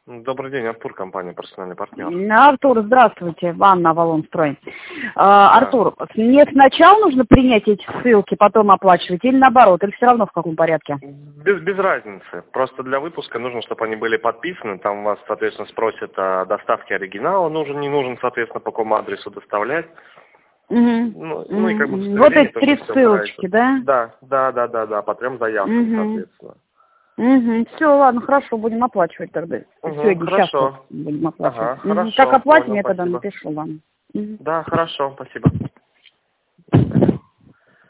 Добрый день, Артур, компания «Персональный партнер». Артур, здравствуйте, Анна Авалонстрой. Да. Артур, мне сначала нужно принять эти ссылки, потом оплачивать, или наоборот, или все равно в каком порядке? Без разницы. Просто для выпуска нужно, чтобы они были подписаны. Там вас, соответственно, спросят о доставке оригинала. Нужен, не нужен, соответственно, по какому адресу доставлять. Ну и как бы Вот эти 3 ссылочки, да? Да, по 3 заявкам, соответственно. Все, ладно, хорошо, будем оплачивать тогда. Сегодня, сейчас хорошо. будем оплачивать. Хорошо, как оплатим, понял, я тогда спасибо. напишу вам. Да, хорошо, спасибо.